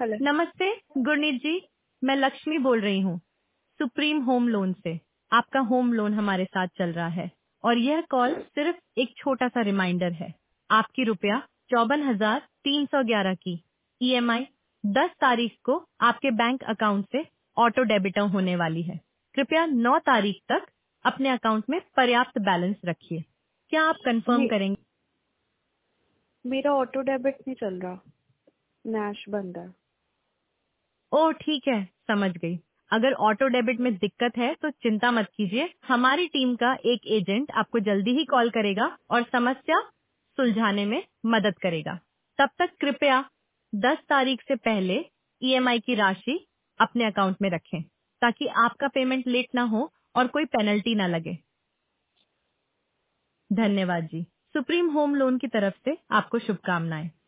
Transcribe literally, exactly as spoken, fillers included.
Hello. नमस्ते गुरनीत जी। मैं लक्ष्मी बोल रही हूँ सुप्रीम होम लोन से। आपका होम लोन हमारे साथ चल रहा है और यह कॉल सिर्फ एक छोटा सा रिमाइंडर है। आपकी रुपया चौवन हजार तीन सौ ग्यारह की ईएमआई दस तारीख को आपके बैंक अकाउंट से ऑटो डेबिट होने वाली है। कृपया नौ तारीख तक अपने अकाउंट में पर्याप्त बैलेंस रखिए। क्या आप कंफर्म मे, करेंगे? मेरा ऑटो डेबिट नहीं चल रहा, नैश बंद है। ओह ठीक है, समझ गई। अगर ऑटो डेबिट में दिक्कत है तो चिंता मत कीजिए, हमारी टीम का एक एजेंट आपको जल्दी ही कॉल करेगा और समस्या सुलझाने में मदद करेगा। तब तक कृपया दस तारीख से पहले ईएमआई की राशि अपने अकाउंट में रखें ताकि आपका पेमेंट लेट ना हो और कोई पेनल्टी ना लगे। धन्यवाद जी। सुप्रीम होम लोन की तरफ से आपको शुभकामनाएं।